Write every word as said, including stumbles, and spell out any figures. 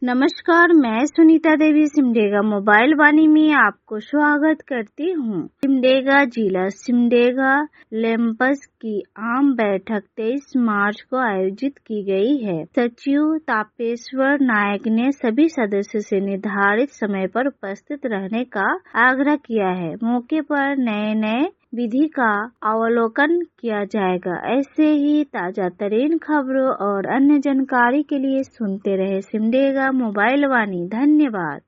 नमस्कार, मैं सुनीता देवी सिमडेगा मोबाइल वाणी में आपको स्वागत करती हूँ। सिमडेगा जिला सिमडेगा लेम्पस की आम बैठक तेईस मार्च को आयोजित की गई है। सचिव तापेश्वर नायक ने सभी सदस्यों से निर्धारित समय पर उपस्थित रहने का आग्रह किया है। मौके पर नए नए विधि का अवलोकन किया जाएगा। ऐसे ही ताजा तरीन खबरों और अन्य जानकारी के लिए सुनते रहे सिमडेगा मोबाइल वाणी। धन्यवाद।